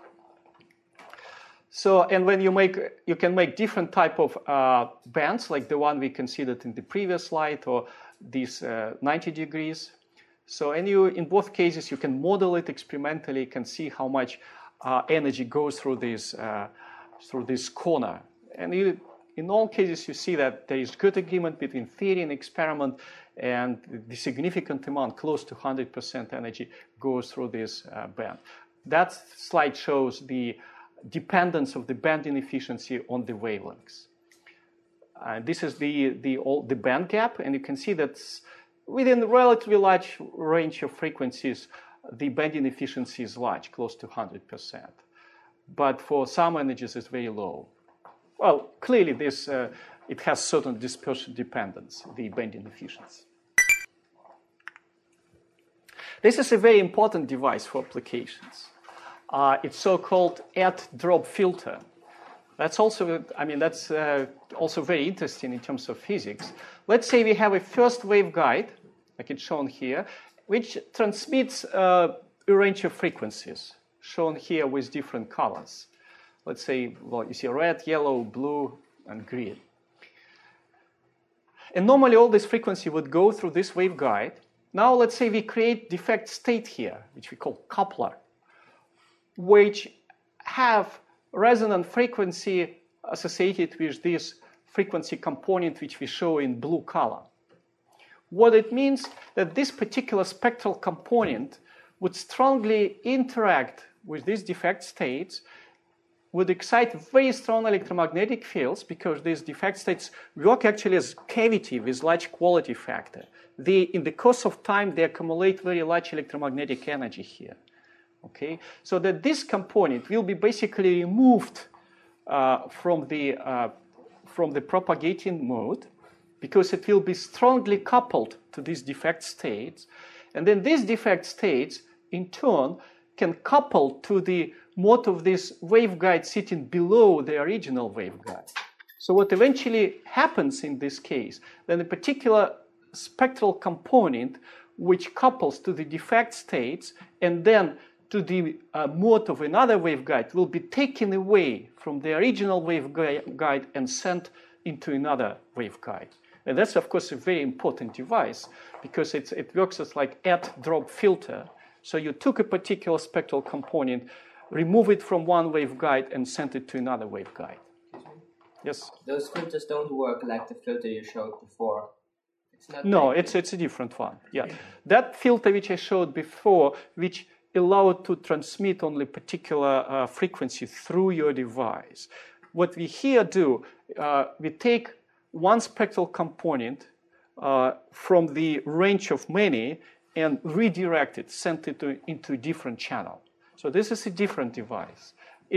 So, and when you can make different type of bands, like the one we considered in the previous slide, or these 90 degrees. So, and in both cases, you can model it experimentally, you can see how much energy goes through this corner. And in all cases, you see that there is good agreement between theory and experiment, and the significant amount, close to 100% energy, goes through this band. That slide shows the dependence of the banding efficiency on the wavelengths. This is the band gap, and you can see that within a relatively large range of frequencies, the banding efficiency is large, close to 100%. But for some energies, it's very low. Well, clearly this it has certain dispersion dependence, the bending efficiency. This is a very important device for applications. It's so-called add-drop filter. That's also, that's also very interesting in terms of physics. Let's say we have a first waveguide, like it's shown here, which transmits a range of frequencies, shown here with different colors. Let's say, well, you see red, yellow, blue, and green. And normally all this frequency would go through this waveguide. Now let's say we create defect state here, which we call coupler, which have resonant frequency associated with this frequency component which we show in blue color. What it means that this particular spectral component would strongly interact with these defect states, would excite very strong electromagnetic fields, because these defect states work actually as cavity with large quality factor. In the course of time, they accumulate very large electromagnetic energy here. Okay, so that this component will be basically removed from the propagating mode, because it will be strongly coupled to these defect states, and then these defect states in turn can couple to the mode of this waveguide sitting below the original waveguide. So what eventually happens in this case, then a particular spectral component which couples to the defect states and then to the mode of another waveguide will be taken away from the original waveguide and sent into another waveguide. And that's, of course, a very important device, because it works as like add-drop filter. So you took a particular spectral component, remove it from one waveguide, and sent it to another waveguide. Yes? Those filters don't work like the filter you showed before. No, it's a different one. Yeah, that filter which I showed before, which allowed to transmit only particular frequency through your device. What we here do, we take one spectral component from the range of many and redirect it, send it into a different channel. So this is a different device.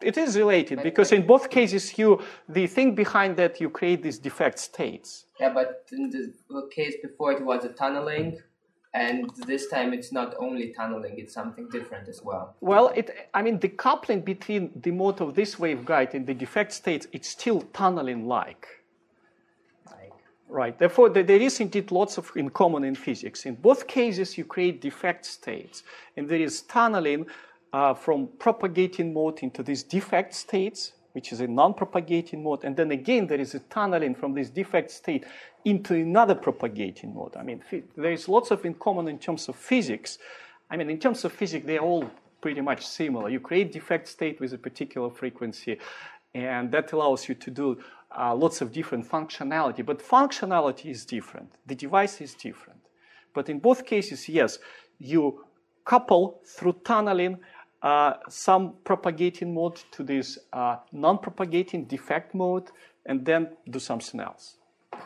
It is related because in both cases, the thing behind that you create these defect states. Yeah, but in the case before it was a tunneling, and this time it's not only tunneling; it's something different as well. Well, the coupling between the mode of this waveguide and the defect states, it's still tunneling-like. Right. Therefore, there is indeed lots of in common in physics. In both cases, you create defect states, and there is tunneling from propagating mode into these defect states, which is a non-propagating mode, and then again there is a tunneling from this defect state into another propagating mode. There is lots of in common in terms of physics. In terms of physics, they're all pretty much similar. You create defect state with a particular frequency, and that allows you to do lots of different functionality. But functionality is different. The device is different. But in both cases, yes, you couple through tunneling some propagating mode to this non-propagating defect mode, and then do something else.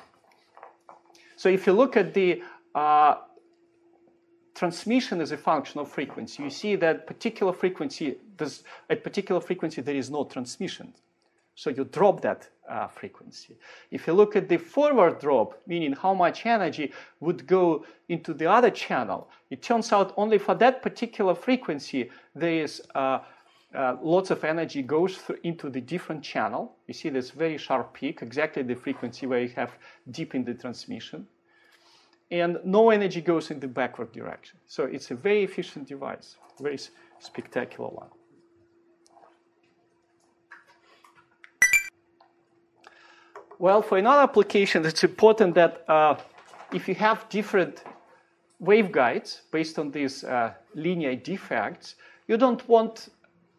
So if you look at the transmission as a function of frequency, you see that at particular frequency there is no transmission. So you drop that frequency. If you look at the forward drop, meaning how much energy would go into the other channel, it turns out only for that particular frequency there is lots of energy goes into the different channel. You see this very sharp peak, exactly the frequency where you have dip in the transmission. And no energy goes in the backward direction. So it's a very efficient device, very spectacular one. Well, for another application, it's important that if you have different waveguides based on these linear defects, you don't want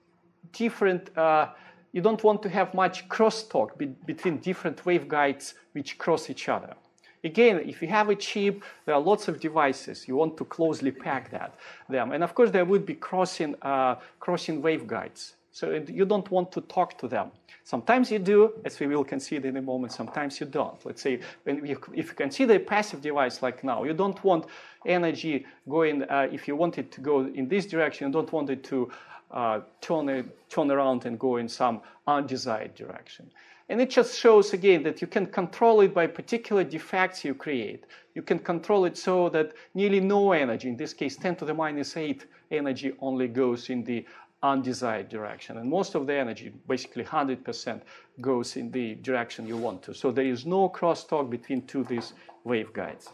to have much crosstalk between different waveguides which cross each other. Again, if you have a chip, there are lots of devices. You want to closely pack them. And of course, there would be crossing waveguides. So you don't want to talk to them. Sometimes you do, as we will consider in a moment. Sometimes you don't. Let's say if you consider a passive device like now, you don't want energy going, if you want it to go in this direction, you don't want it to turn around and go in some undesired direction. And it just shows, again, that you can control it by particular defects you create. You can control it so that nearly no energy, in this case 10 to the minus 8 energy, only goes in the undesired direction. And most of the energy, basically 100%, goes in the direction you want to. So there is no crosstalk between these waveguides.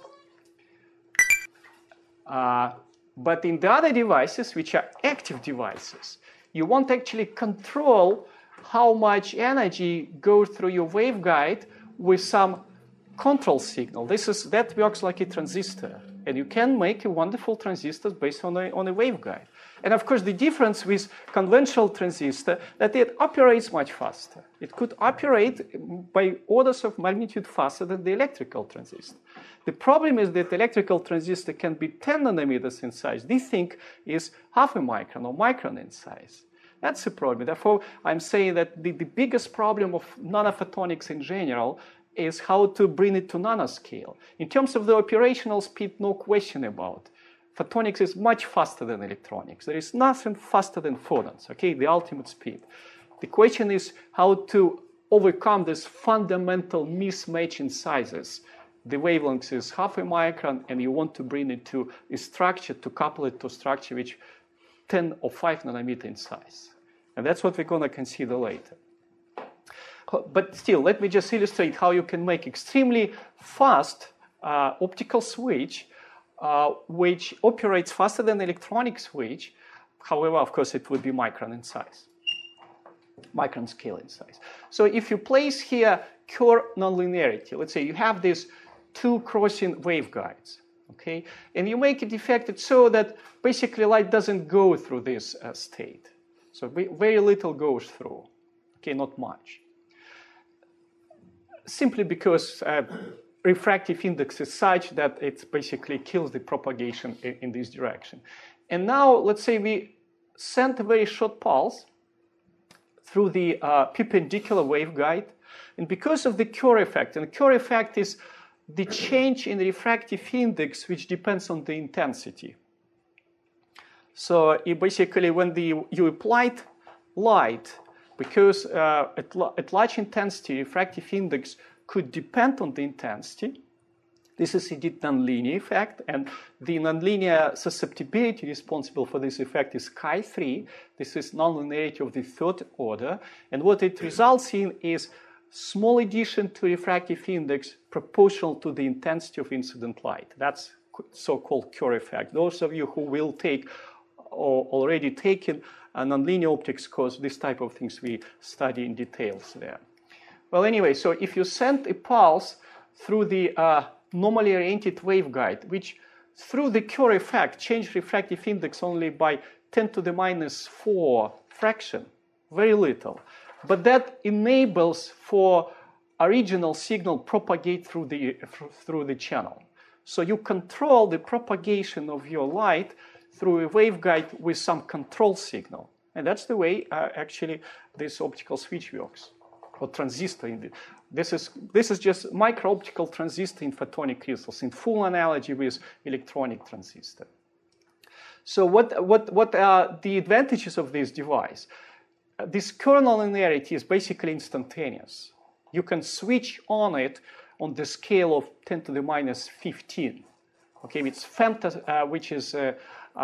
But in the other devices, which are active devices, you want to actually control how much energy goes through your waveguide with some control signal. That works like a transistor. And you can make a wonderful transistor based on a waveguide. And of course, the difference with conventional transistor that it operates much faster. It could operate by orders of magnitude faster than the electrical transistor. The problem is that the electrical transistor can be 10 nanometers in size. This thing is half a micron or micron in size. That's the problem. Therefore, I'm saying that the biggest problem of nanophotonics in general is how to bring it to nanoscale. In terms of the operational speed, no question about. Photonics is much faster than electronics. There is nothing faster than photons, okay, the ultimate speed. The question is how to overcome this fundamental mismatch in sizes. The wavelength is half a micron, and you want to bring it to a structure, to couple it to a structure which 10 or 5 nanometer in size. And that's what we're going to consider later. But still, let me just illustrate how you can make extremely fast optical switch which operates faster than electronic switch. However, of course, it would be micron in size, micron scale in size. So if you place here Kerr nonlinearity, let's say you have these two crossing waveguides, okay, and you make it defected so that basically light doesn't go through this state. So very little goes through, okay, not much. Simply because refractive index is such that it basically kills the propagation in this direction. And now, let's say we send a very short pulse through the perpendicular waveguide, and because of the Kerr effect, and the Kerr effect is the change in the refractive index which depends on the intensity. So basically when you applied light because at large intensity, refractive index could depend on the intensity. This is indeed nonlinear effect, and the nonlinear susceptibility responsible for this effect is chi3. This is nonlinearity of the third order, and what it results in is small addition to refractive index proportional to the intensity of incident light. That's so-called Kerr effect. Those of you who will take or already taken a nonlinear optics course, this type of things we study in details there. Well, anyway, so if you send a pulse through the normally oriented waveguide, which through the Kerr effect changed refractive index only by 10 to the minus 4 fraction, very little. But that enables for original signal propagate through the channel. So you control the propagation of your light through a waveguide with some control signal. And that's the way actually this optical switch works, or transistor indeed. This is just micro-optical transistor in photonic crystals in full analogy with electronic transistor. So what are the advantages of this device? This Kerr nonlinearity is basically instantaneous. You can switch on it on the scale of 10 to the minus 15. Okay, it's which is 10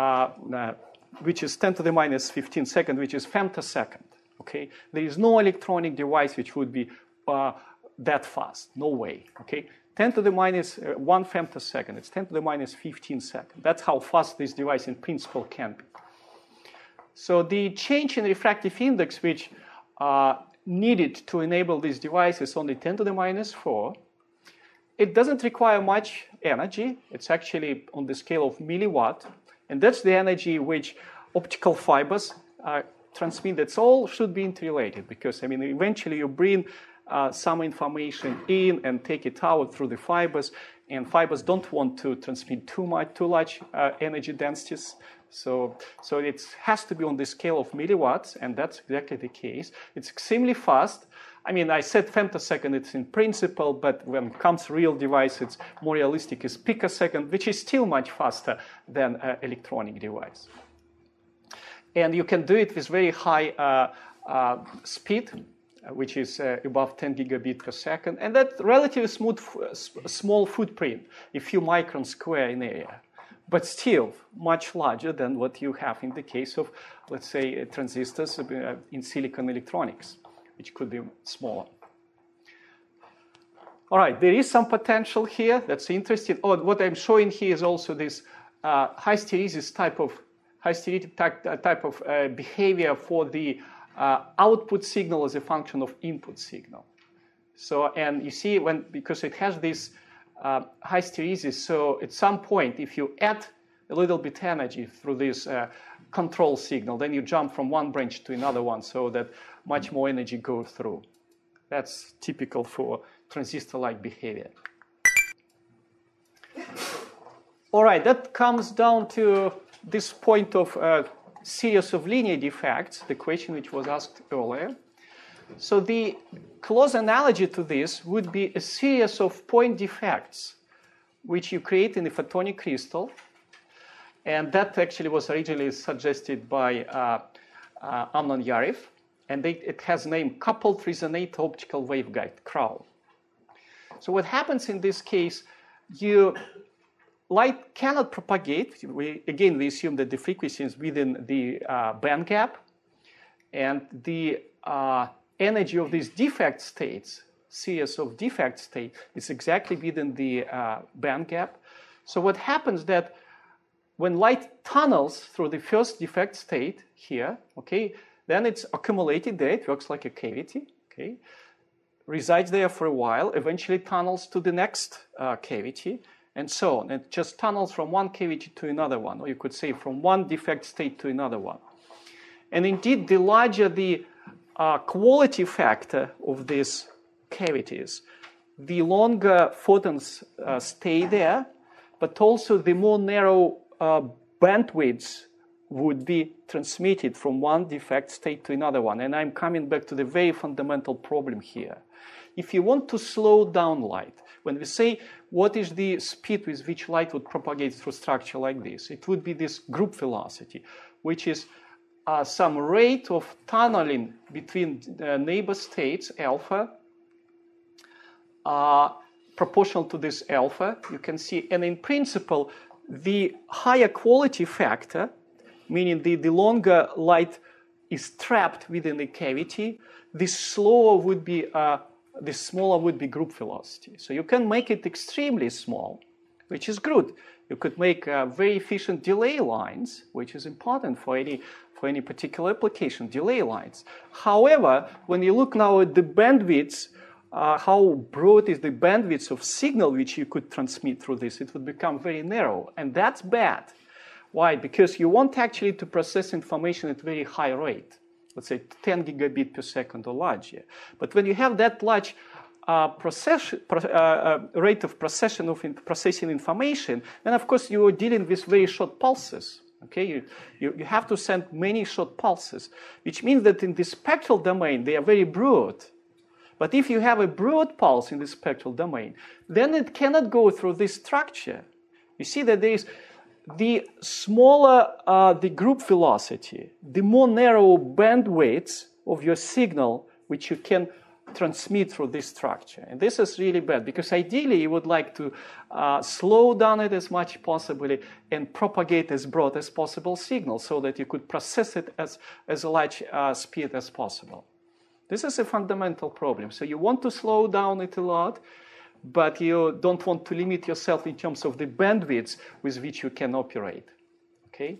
to the minus 15 second, which is femtosecond. Okay, there is no electronic device which would be that fast. No way. Okay, 10 to the minus 1 femtosecond. It's 10 to the minus 15 second. That's how fast this device in principle can be. So the change in refractive index, which needed to enable this device, is only 10 to the minus 4. It doesn't require much energy. It's actually on the scale of milliwatt. And that's the energy which optical fibers transmit. That's all should be interrelated, because, I mean, eventually you bring some information in and take it out through the fibers. And fibers don't want to transmit too large energy densities. So it has to be on the scale of milliwatts, and that's exactly the case. It's extremely fast. I mean, I said femtosecond, it's in principle, but when it comes to real device, it's more realistic is picosecond, which is still much faster than an electronic device. And you can do it with very high speed, which is above 10 gigabit per second, and that relatively small footprint, a few microns square in area, but still much larger than what you have in the case of, let's say, transistors in silicon electronics, which could be smaller. All right, there is some potential here that's interesting. Oh, what I'm showing here is also this high hysteresis type of behavior for the output signal as a function of input signal. So, and you see, because it has this high hysteresis, so at some point, if you add a little bit energy through this control signal, then you jump from one branch to another one, so that much more energy goes through. That's typical for transistor-like behavior. All right, that comes down to this point of series of linear defects, the question which was asked earlier. So the close analogy to this would be a series of point defects which you create in a photonic crystal. And that actually was originally suggested by Amnon Yariev. And it has name coupled resonator optical waveguide, CROW. So what happens in this case, light cannot propagate. We assume that the frequency is within the band gap. And the energy of these defect states, series of defect states, is exactly within the band gap. So what happens that when light tunnels through the first defect state here, okay, then it's accumulated there. It works like a cavity, okay, resides there for a while, eventually tunnels to the next cavity, and so on. It just tunnels from one cavity to another one, or you could say from one defect state to another one. And indeed, the larger the quality factor of these cavities, the longer photons stay there, but also the more narrow bandwidths would be transmitted from one defect state to another one. And I'm coming back to the very fundamental problem here. If you want to slow down light, when we say what is the speed with which light would propagate through structure like this, it would be this group velocity, which is some rate of tunneling between neighbor states, alpha, proportional to this alpha, you can see. And in principle, the higher quality factor, meaning the longer light is trapped within the cavity, the smaller would be group velocity. So you can make it extremely small, which is good. You could make very efficient delay lines, which is important for any particular application, delay lines. However, when you look now at the bandwidths, how broad is the bandwidth of signal which you could transmit through this, it would become very narrow. And that's bad. Why? Because you want actually to process information at very high rate, let's say 10 gigabit per second or larger. But when you have that large rate of processing information, then of course you are dealing with very short pulses. Okay, you have to send many short pulses, which means that in the spectral domain they are very broad. But if you have a broad pulse in the spectral domain, then it cannot go through this structure. You see that there is the smaller the group velocity, the more narrow bandwidth of your signal which you can transmit through this structure. And this is really bad, because ideally you would like to slow down it as much as possible and propagate as broad as possible signal so that you could process it as a large speed as possible. This is a fundamental problem. So you want to slow down it a lot, but you don't want to limit yourself in terms of the bandwidth with which you can operate. Okay?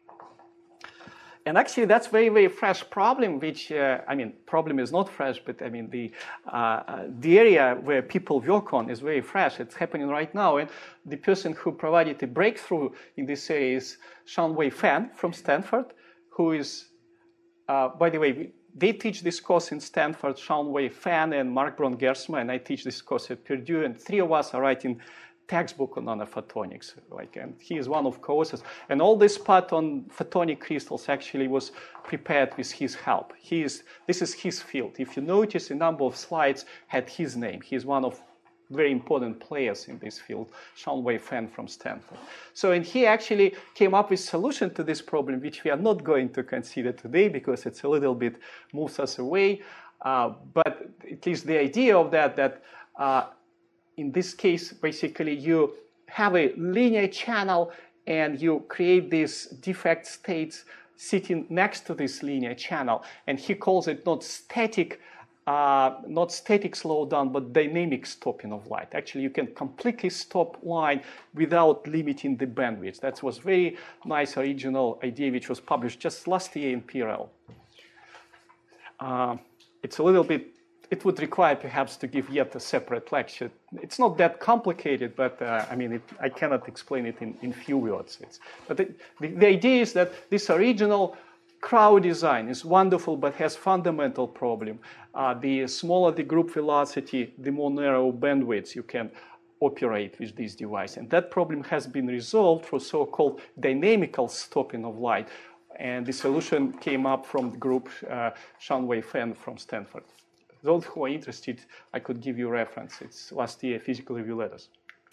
And actually, that's very, very fresh problem, which, problem is not fresh, but the area where people work on is very fresh. It's happening right now. And the person who provided a breakthrough in this area is Shawn-Wei Fan from Stanford, who is, by the way, they teach this course in Stanford, Shawn-Wei Fan and Mark Braun-Gersma, and I teach this course at Purdue, and three of us are writing textbook on nanophotonics, and he is one of co-authors. And all this part on photonic crystals actually was prepared with his help. This is his field. If you notice, a number of slides had his name. He is one of very important players in this field, Shawn-Wei Fan from Stanford. So, and he actually came up with a solution to this problem, which we are not going to consider today because it's a little bit moves us away. But at least the idea of that in this case, basically you have a linear channel and you create these defect states sitting next to this linear channel. And he calls it not static slowdown, but dynamic stopping of light. Actually, you can completely stop light without limiting the bandwidth. That was very nice original idea, which was published just last year in PRL. It's a little bit, it would require perhaps to give yet a separate lecture. It's not that complicated, but I cannot explain it in few words. But the idea is that this original crowd design is wonderful, but has fundamental problem. The smaller the group velocity, the more narrow bandwidths you can operate with this device. And that problem has been resolved through so-called dynamical stopping of light. And the solution came up from the group Shawn-Wei Fan from Stanford. Those who are interested, I could give you a reference. It's last year Physical Review Letters.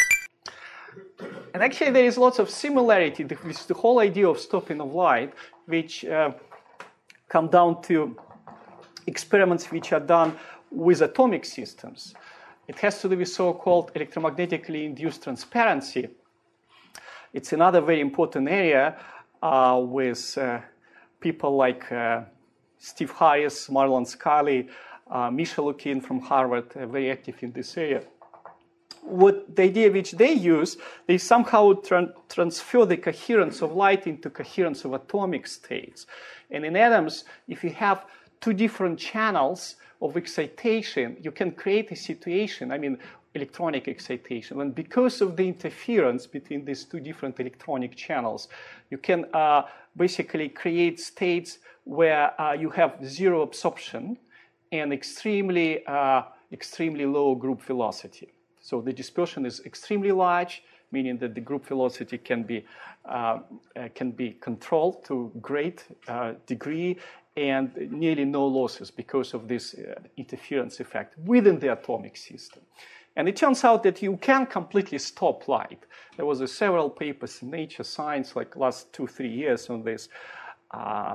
And actually, there is lots of similarity with the whole idea of stopping of light, which come down to experiments which are done with atomic systems. It has to do with so-called electromagnetically induced transparency. It's another very important area with people like Steve Harris, Marlon Scully, Misha Lukin from Harvard, very active in this area. What the idea which they use, they somehow transfer the coherence of light into coherence of atomic states. And in atoms, if you have two different channels of excitation, you can create a situation, electronic excitation. And because of the interference between these two different electronic channels, you can basically create states where you have zero absorption and extremely low group velocity. So the dispersion is extremely large, meaning that the group velocity can be controlled to great degree, and nearly no losses because of this interference effect within the atomic system. And it turns out that you can completely stop light. There was several papers in Nature Science, like last 2-3 years on this.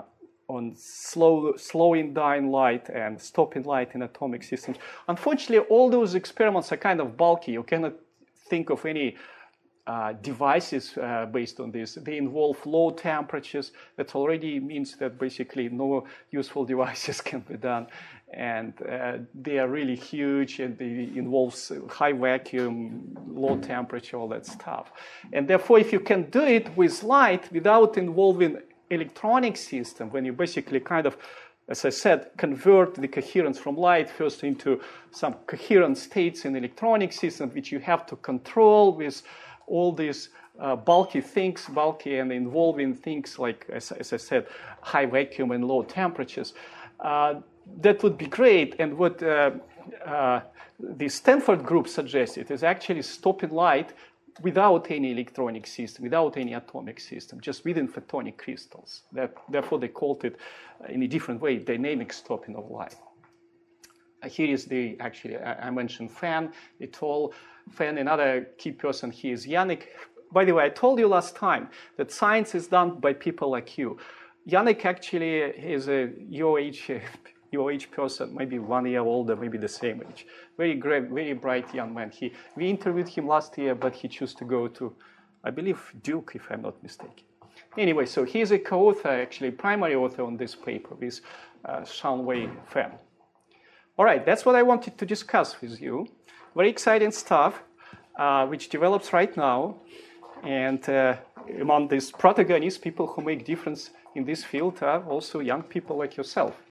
slowing down light and stopping light in atomic systems. Unfortunately, all those experiments are kind of bulky. You cannot think of any devices based on this. They involve low temperatures. That already means that basically no useful devices can be done. And they are really huge, and they involve high vacuum, low temperature, all that stuff. And therefore, if you can do it with light without involving electronic system, when you basically kind of, as I said, convert the coherence from light first into some coherent states in electronic system, which you have to control with all these bulky and involving things like, as I said, high vacuum and low temperatures. That would be great. And what the Stanford group suggested is actually stopping light without any electronic system, without any atomic system, just within photonic crystals. Therefore, they called it in a different way, dynamic stopping of light. Here is I mentioned Fan et al. Fan, another key person here is Yannick. By the way, I told you last time that science is done by people like you. Yannick actually is your age person, maybe 1 year older, maybe the same age. Very great, very bright young man. We interviewed him last year, but he chose to go to, I believe, Duke, if I'm not mistaken. Anyway, so he's a co-author, actually, primary author on this paper with Shanwei Fan. All right, that's what I wanted to discuss with you. Very exciting stuff, which develops right now. And among these protagonists, people who make difference in this field are also young people like yourself.